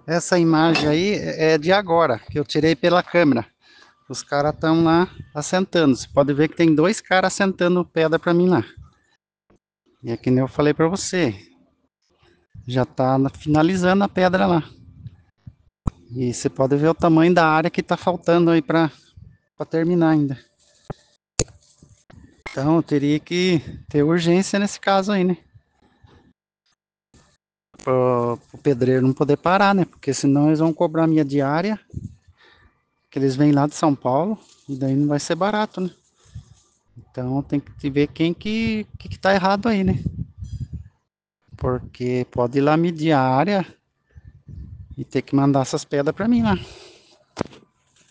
Essa imagem aí é de agora, que eu tirei pela câmera. Os caras estão lá assentando. Você pode ver que tem dois caras assentando pedra para mim lá. E é que nem eu falei para você, já tá finalizando a pedra lá. E você pode ver o tamanho da área que tá faltando aí para terminar ainda. Então eu teria que ter urgência nesse caso aí, né? Para o pedreiro não poder parar, né? Porque senão eles vão cobrar minha diária, que eles vêm lá de São Paulo, e daí não vai ser barato, né? Então tem que ver que tá errado aí, né? Porque pode ir lá medir a área e ter que mandar essas pedras para mim lá.